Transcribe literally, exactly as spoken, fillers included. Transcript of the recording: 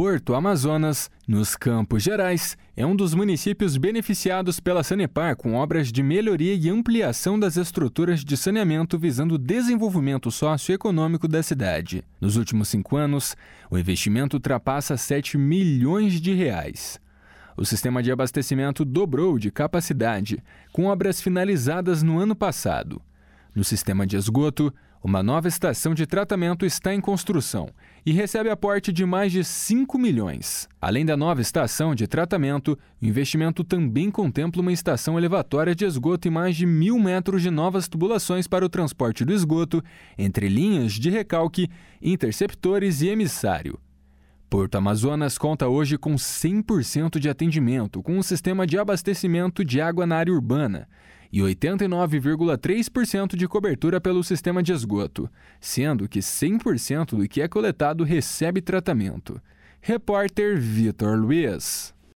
Porto Amazonas, nos Campos Gerais, é um dos municípios beneficiados pela Sanepar com obras de melhoria e ampliação das estruturas de saneamento visando o desenvolvimento socioeconômico da cidade. Nos últimos cinco anos, o investimento ultrapassa sete milhões de reais. O sistema de abastecimento dobrou de capacidade, com obras finalizadas no ano passado. No sistema de esgoto, uma nova estação de tratamento está em construção e recebe aporte de mais de cinco milhões. Além da nova estação de tratamento, o investimento também contempla uma estação elevatória de esgoto e mais de mil metros de novas tubulações para o transporte do esgoto entre linhas de recalque, interceptores e emissário. Porto Amazonas conta hoje com cem por cento de atendimento com um sistema de abastecimento de água na área urbana e oitenta e nove vírgula três por cento de cobertura pelo sistema de esgoto, sendo que cem por cento do que é coletado recebe tratamento. Repórter Vitor Luiz.